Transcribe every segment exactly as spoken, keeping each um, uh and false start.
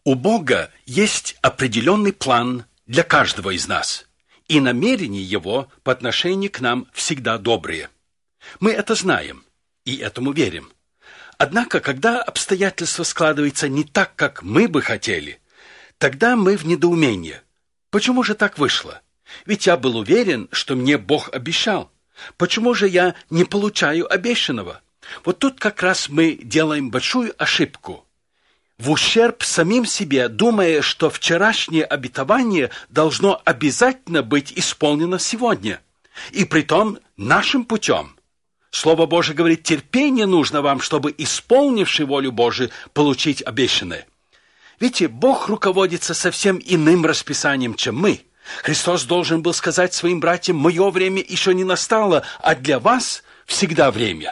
У Бога есть определенный план для каждого из нас, и намерения Его по отношению к нам всегда добрые. Мы это знаем и этому верим. Однако, когда обстоятельства складываются не так, как мы бы хотели, тогда мы в недоумении. Почему же так вышло? Ведь я был уверен, что мне Бог обещал. Почему же я не получаю обещанного? Вот тут как раз мы делаем большую ошибку. В ущерб самим себе, думая, что вчерашнее обетование должно обязательно быть исполнено сегодня. И притом нашим путем. Слово Божие говорит, терпение нужно вам, чтобы, исполнивши волю Божию, получить обещанное. Видите, Бог руководится совсем иным расписанием, чем мы. Христос должен был сказать своим братьям, «Мое время еще не настало, а для вас всегда время».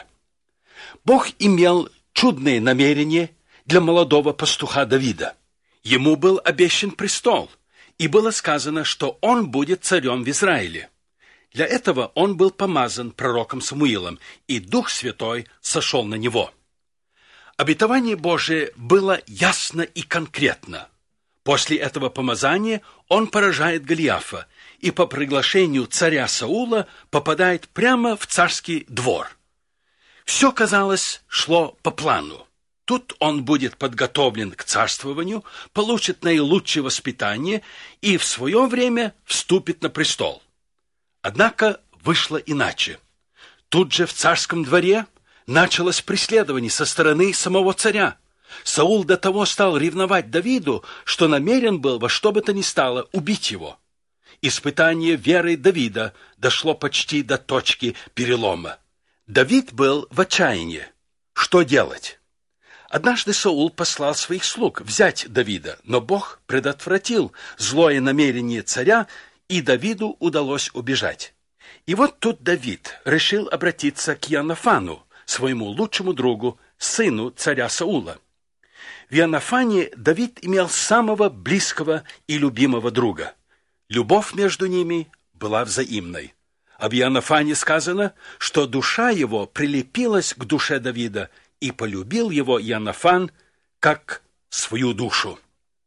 Бог имел чудные намерения для молодого пастуха Давида. Ему был обещан престол, и было сказано, что он будет царем в Израиле. Для этого он был помазан пророком Самуилом, и Дух Святой сошел на него. Обетование Божие было ясно и конкретно. После этого помазания он поражает Голиафа и по приглашению царя Саула попадает прямо в царский двор. Все, казалось, шло по плану. Тут он будет подготовлен к царствованию, получит наилучшее воспитание и в свое время вступит на престол. Однако вышло иначе. Тут же в царском дворе началось преследование со стороны самого царя. Саул до того стал ревновать Давиду, что намерен был во что бы то ни стало убить его. Испытание веры Давида дошло почти до точки перелома. Давид был в отчаянии. Что делать? Однажды Саул послал своих слуг взять Давида, но Бог предотвратил злое намерение царя, и Давиду удалось убежать. И вот тут Давид решил обратиться к Иоаннафану, своему лучшему другу, сыну царя Саула. В Иоаннафане Давид имел самого близкого и любимого друга. Любовь между ними была взаимной. Об Иоаннафане сказано, что душа его прилепилась к душе Давида, и полюбил его Иоаннафан как свою душу.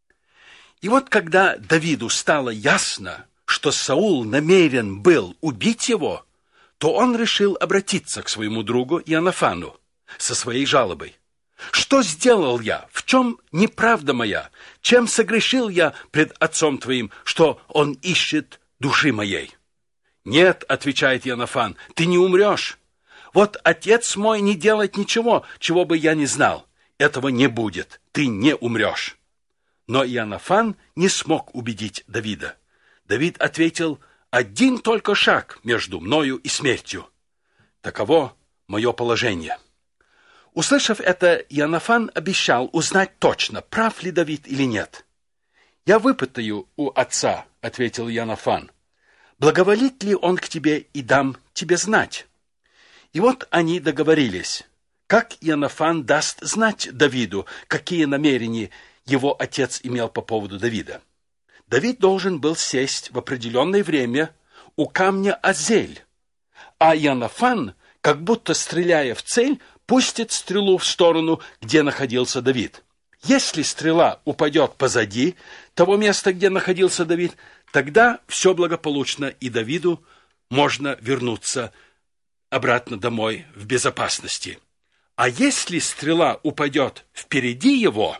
И вот когда Давиду стало ясно, что Саул намерен был убить его, то он решил обратиться к своему другу Иоаннафану со своей жалобой. «Что сделал я? В чем неправда моя? Чем согрешил я пред отцом твоим, что он ищет души моей?» «Нет, — отвечает Иоаннафан, — ты не умрешь. Вот отец мой не делает ничего, чего бы я не знал. Этого не будет. Ты не умрешь». Но Иоаннафан не смог убедить Давида. Давид ответил, «Один только шаг между мною и смертью. Таково мое положение». Услышав это, Иоаннафан обещал узнать точно, прав ли Давид или нет. «Я выпытаю у отца, — ответил Иоаннафан, — благоволит ли он к тебе и дам тебе знать». И вот они договорились, как Иоаннафан даст знать Давиду, какие намерения его отец имел по поводу Давида. Давид должен был сесть в определенное время у камня Азель, а Иоаннафан, как будто стреляя в цель, пустит стрелу в сторону, где находился Давид. Если стрела упадет позади того места, где находился Давид, тогда все благополучно, и Давиду можно вернуться обратно домой в безопасности. А если стрела упадет впереди его,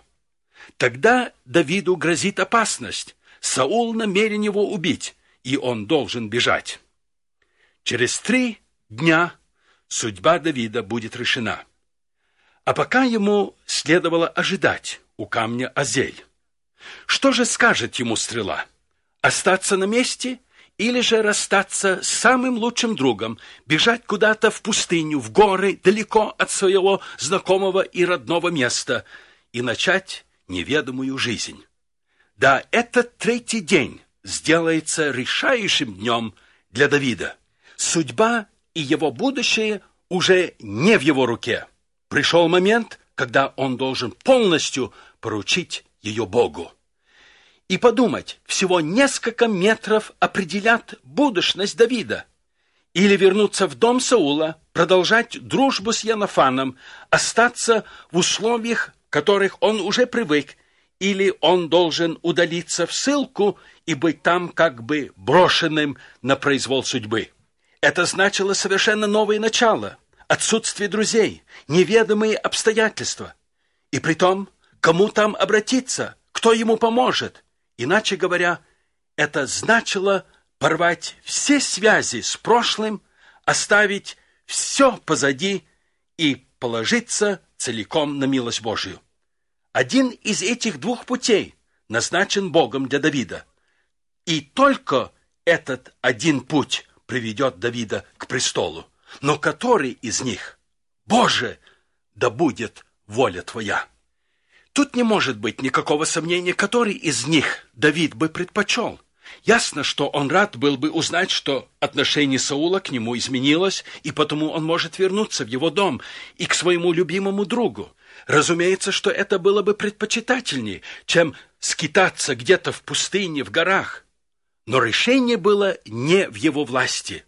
тогда Давиду грозит опасность. Саул намерен его убить, и он должен бежать. Через три дня судьба Давида будет решена. А пока ему следовало ожидать у камня Азель. Что же скажет ему стрела? Остаться на месте или же расстаться с самым лучшим другом, бежать куда-то в пустыню, в горы, далеко от своего знакомого и родного места и начать неведомую жизнь? Да, этот третий день сделается решающим днем для Давида. Судьба и его будущее уже не в его руке. Пришел момент, когда он должен полностью поручить ее Богу. И подумать, всего несколько метров определят будущность Давида. Или вернуться в дом Саула, продолжать дружбу с Иоаннафаном, остаться в условиях, к которых он уже привык, или он должен удалиться в ссылку и быть там как бы брошенным на произвол судьбы. Это значило совершенно новое начало, отсутствие друзей, неведомые обстоятельства. И притом, кому там обратиться, кто ему поможет? Иначе говоря, это значило порвать все связи с прошлым, оставить все позади и положиться целиком на милость Божию. Один из этих двух путей назначен Богом для Давида. И только этот один путь приведет Давида к престолу. Но который из них? Боже, да будет воля Твоя. Тут не может быть никакого сомнения, который из них Давид бы предпочел. Ясно, что он рад был бы узнать, что отношение Саула к нему изменилось, и потому он может вернуться в его дом и к своему любимому другу. Разумеется, что это было бы предпочитательнее, чем скитаться где-то в пустыне, в горах. Но решение было не в его власти.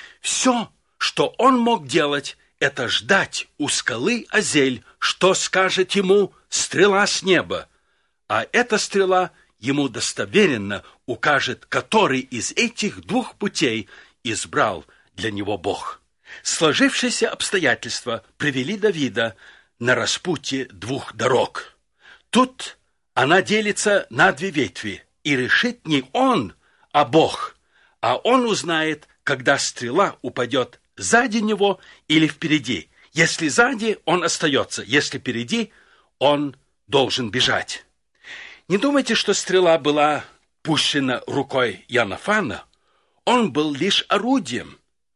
Все, что он мог делать, это ждать у скалы Азель, что скажет ему стрела с неба. А эта стрела ему достоверенно укажет, который из этих двух путей избрал для него Бог. Сложившиеся обстоятельства привели Давида на распутье двух дорог. Тут она делится на две ветви, и решит не он, а Бог, а он узнает, когда стрела упадет сзади него или впереди. Если сзади, он остается, если впереди, он должен бежать. Не думайте, что стрела была пущена рукой Иоаннафана. Он был лишь орудием.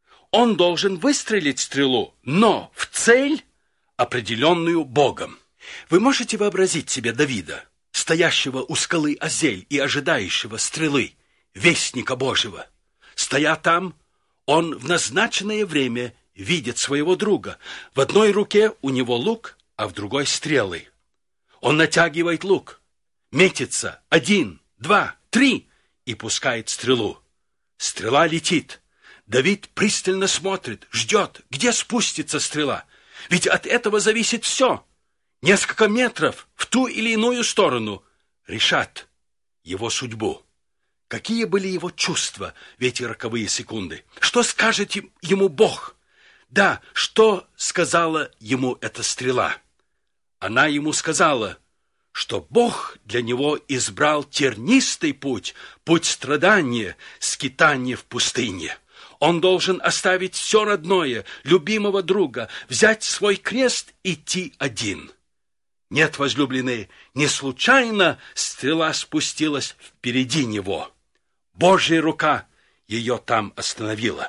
Он должен выстрелить стрелу, но в цель, определенную Богом. Вы можете вообразить себе Давида, стоящего у скалы Азель и ожидающего стрелы, вестника Божьего. Стоя там, он в назначенное время видит своего друга. В одной руке у него лук, а в другой стрелы. Он натягивает лук, метится один, два, три и пускает стрелу. Стрела летит. Давид пристально смотрит, ждет, где спустится стрела. Ведь от этого зависит все. Несколько метров в ту или иную сторону решат его судьбу. Какие были его чувства в эти роковые секунды? Что скажет ему Бог? Да, что сказала ему эта стрела? Она ему сказала, что Бог для него избрал тернистый путь, путь страдания, скитания в пустыне. Он должен оставить все родное, любимого друга, взять свой крест и идти один. Нет, возлюбленные, не случайно стрела спустилась впереди него. Божья рука ее там остановила.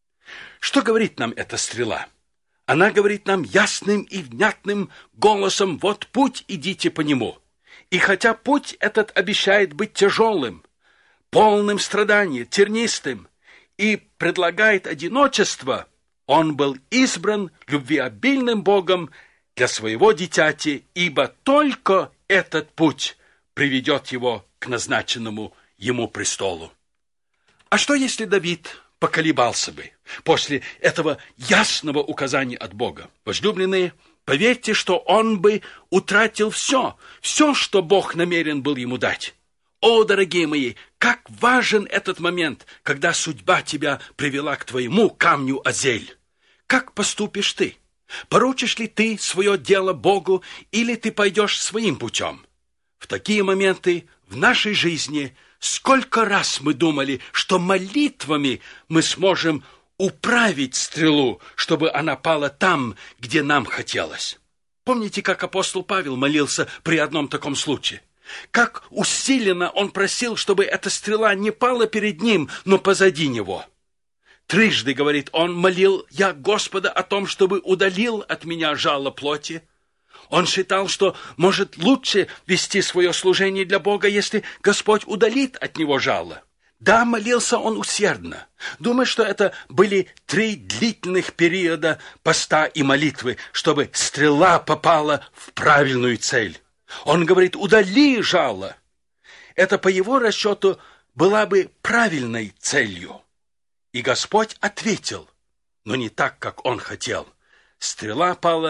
Что говорит нам эта стрела? Она говорит нам ясным и внятным голосом: вот путь, идите по нему. И хотя путь этот обещает быть тяжелым, полным страданий, тернистым, и предлагает одиночество, он был избран любвеобильным Богом для своего дитяти, ибо только этот путь приведет его к назначенному ему престолу. А что, если Давид поколебался бы после этого ясного указания от Бога? Возлюбленные, поверьте, что он бы утратил все, все, что Бог намерен был ему дать. О, дорогие мои, как важен этот момент, когда судьба тебя привела к твоему камню Азель. Как поступишь ты? Поручишь ли ты свое дело Богу, или ты пойдешь своим путем? В такие моменты в нашей жизни сколько раз мы думали, что молитвами мы сможем управить стрелу, чтобы она пала там, где нам хотелось. Помните, как апостол Павел молился при одном таком случае? Как усиленно он просил, чтобы эта стрела не пала перед ним, но позади него. Трижды, говорит он, молил я Господа о том, чтобы удалил от меня жало плоти. Он считал, что может лучше вести свое служение для Бога, если Господь удалит от него жало. Да, молился он усердно. Думаю, что это были три длительных периода поста и молитвы, чтобы стрела попала в правильную цель. Он говорит: удали жало. Это, по его расчету, была бы правильной целью. И Господь ответил, но не так, как он хотел. Стрела пала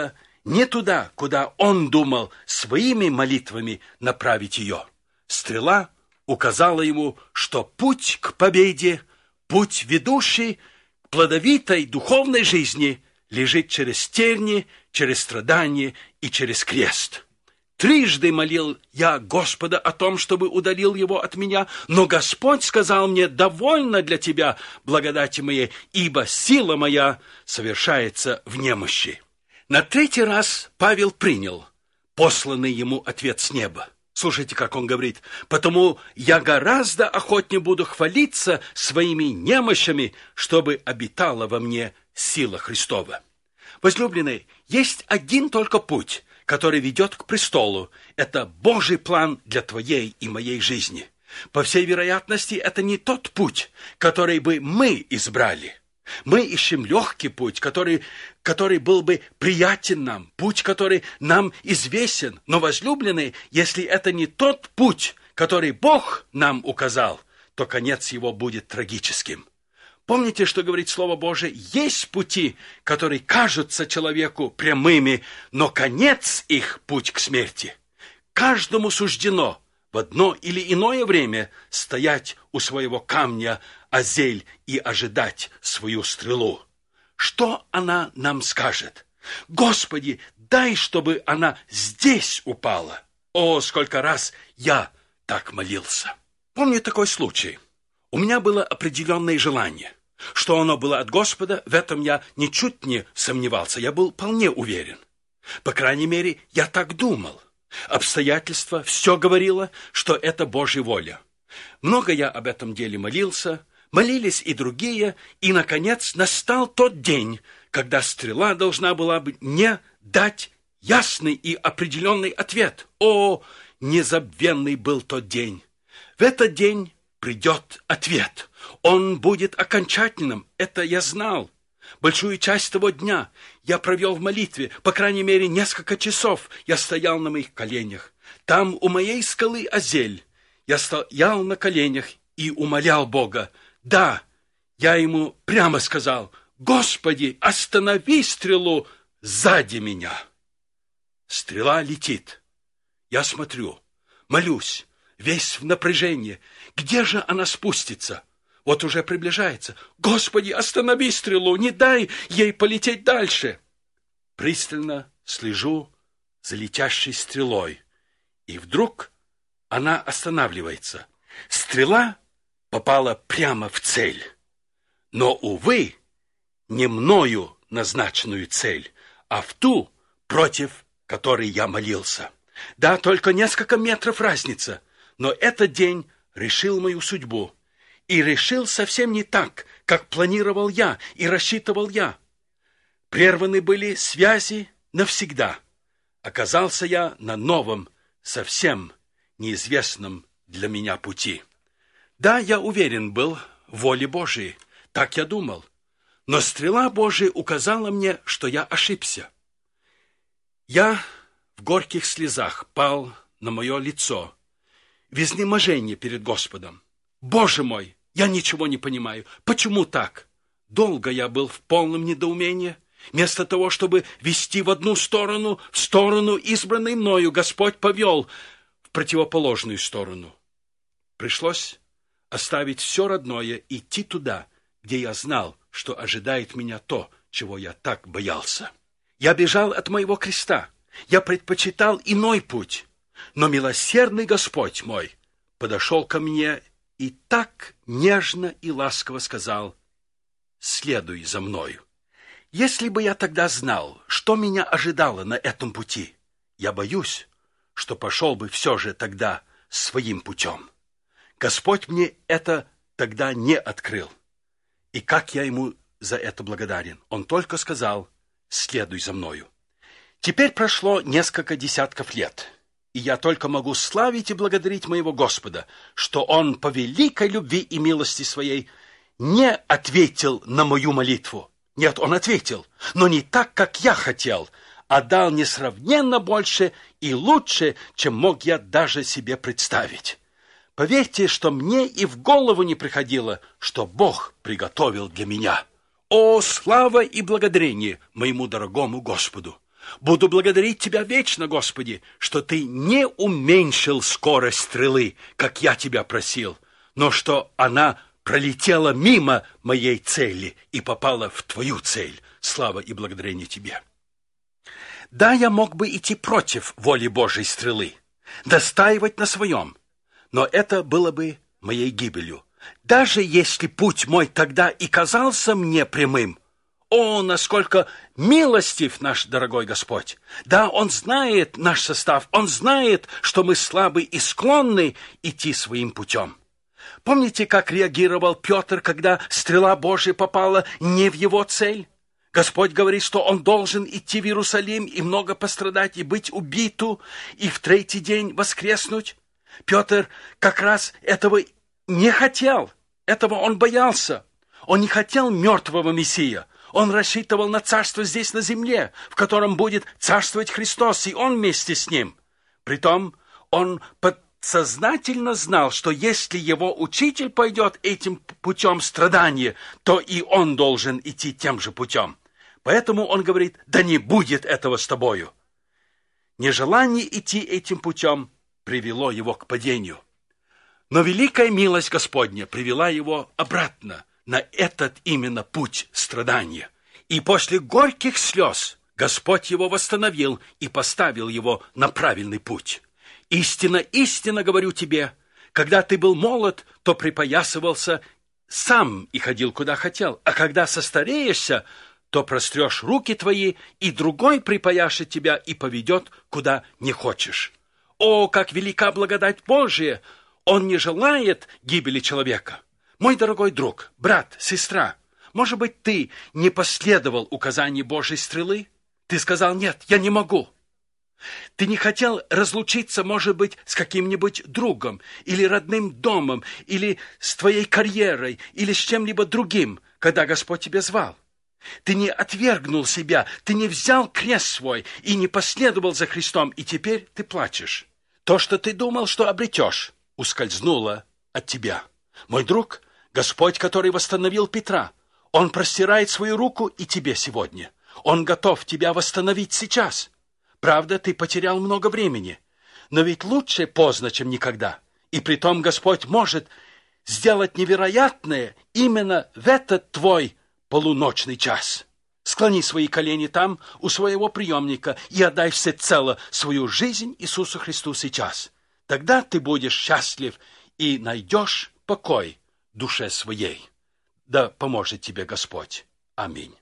не туда, куда он думал своими молитвами направить ее. Стрела указала ему, что путь к победе, путь, ведущий к плодовитой духовной жизни, лежит через терни, через страдания и через крест. Трижды молил я Господа о том, чтобы удалил его от меня, но Господь сказал мне: довольно для тебя благодати моей, ибо сила моя совершается в немощи. На третий раз Павел принял посланный ему ответ с неба. Слушайте, как он говорит: «Потому я гораздо охотнее буду хвалиться своими немощами, чтобы обитала во мне сила Христова». Возлюбленные, есть один только путь, который ведет к престолу. Это Божий план для твоей и моей жизни. По всей вероятности, это не тот путь, который бы мы избрали. Мы ищем легкий путь, который, который был бы приятен нам, путь, который нам известен. Но, возлюбленные, если это не тот путь, который Бог нам указал, то конец его будет трагическим. Помните, что говорит Слово Божие? Есть пути, которые кажутся человеку прямыми, но конец их — путь к смерти. Каждому суждено в одно или иное время стоять у своего камня Азель и ожидать свою стрелу. Что она нам скажет? Господи, дай, чтобы она здесь упала. О, сколько раз я так молился. Помню такой случай. У меня было определенное желание. Что оно было от Господа, в этом я ничуть не сомневался. Я был вполне уверен. По крайней мере, я так думал. Обстоятельства все говорило, что это Божья воля. Много я об этом деле молился, молились и другие, и, наконец, настал тот день, когда стрела должна была бы мне дать ясный и определенный ответ. О, незабвенный был тот день! В этот день придет ответ. Он будет окончательным, это я знал. Большую часть того дня я провел в молитве, по крайней мере, несколько часов я стоял на моих коленях. Там, у моей скалы Азель, я стоял на коленях и умолял Бога. Да, я ему прямо сказал: «Господи, останови стрелу сзади меня». Стрела летит. Я смотрю, молюсь, весь в напряжении. Где же она спустится? Вот уже приближается. Господи, останови стрелу, не дай ей полететь дальше. Пристально слежу за летящей стрелой. И вдруг она останавливается. Стрела попала прямо в цель. Но, увы, не мною назначенную цель, а в ту, против которой я молился. Да, только несколько метров разница. Но этот день решил мою судьбу. И решил совсем не так, как планировал я и рассчитывал я. Прерваны были связи навсегда. Оказался я на новом, совсем неизвестном для меня пути. Да, я уверен был в воле Божией, так я думал. Но стрела Божия указала мне, что я ошибся. Я в горьких слезах пал на мое лицо, в изнеможении перед Господом. Боже мой, я ничего не понимаю. Почему так? Долго я был в полном недоумении. Вместо того, чтобы вести в одну сторону, в сторону, избранной мною, Господь повел в противоположную сторону. Пришлось оставить все родное, идти туда, где я знал, что ожидает меня то, чего я так боялся. Я бежал от моего креста. Я предпочитал иной путь. Но милосердный Господь мой подошел ко мне и так нежно и ласково сказал: «Следуй за мною». Если бы я тогда знал, что меня ожидало на этом пути, я боюсь, что пошел бы все же тогда своим путем. Господь мне это тогда не открыл. И как я ему за это благодарен. Он только сказал: «Следуй за мною». Теперь прошло несколько десятков лет, и я только могу славить и благодарить моего Господа, что Он по великой любви и милости Своей не ответил на мою молитву. Нет, Он ответил, но не так, как я хотел, а дал несравненно больше и лучше, чем мог я даже себе представить. Поверьте, что мне и в голову не приходило, что Бог приготовил для меня. О, слава и благодарение моему дорогому Господу! Буду благодарить Тебя вечно, Господи, что Ты не уменьшил скорость стрелы, как я Тебя просил, но что она пролетела мимо моей цели и попала в Твою цель. Слава и благодарение Тебе. Да, я мог бы идти против воли Божьей стрелы, достаивать на своем, но это было бы моей гибелью. Даже если путь мой тогда и казался мне прямым, о, насколько милостив наш дорогой Господь! Да, Он знает наш состав, Он знает, что мы слабы и склонны идти своим путем. Помните, как реагировал Петр, когда стрела Божья попала не в его цель? Господь говорит, что он должен идти в Иерусалим и много пострадать, и быть убиту, и в третий день воскреснуть. Петр как раз этого не хотел, этого он боялся. Он не хотел мертвого Мессия. Он рассчитывал на царство здесь, на земле, в котором будет царствовать Христос, и он вместе с ним. Притом он подсознательно знал, что если его учитель пойдет этим путем страдания, то и он должен идти тем же путем. Поэтому он говорит: да не будет этого с тобою. Нежелание идти этим путем привело его к падению. Но великая милость Господня привела его обратно на этот именно путь страдания. И после горьких слез Господь его восстановил и поставил его на правильный путь. Истинно, истинно говорю тебе, когда ты был молод, то припоясывался сам и ходил куда хотел, а когда состареешься, то прострешь руки твои, и другой припояшет тебя и поведет, куда не хочешь. О, как велика благодать Божия! Он не желает гибели человека. Мой дорогой друг, брат, сестра, может быть, ты не последовал указаний Божьей стрелы? Ты сказал: нет, я не могу. Ты не хотел разлучиться, может быть, с каким-нибудь другом, или родным домом, или с твоей карьерой, или с чем-либо другим, когда Господь тебя звал. Ты не отвергнул себя, ты не взял крест свой и не последовал за Христом, и теперь ты плачешь. То, что ты думал, что обретешь, ускользнуло от тебя. Мой друг, Господь, который восстановил Петра, Он простирает свою руку и тебе сегодня. Он готов тебя восстановить сейчас. Правда, ты потерял много времени, но ведь лучше поздно, чем никогда. И притом Господь может сделать невероятное именно в этот твой полуночный час. Склони свои колени там, у своего приемника, и отдай всецело свою жизнь Иисусу Христу сейчас. Тогда ты будешь счастлив и найдешь покой душе своей. Да поможет тебе Господь. Аминь.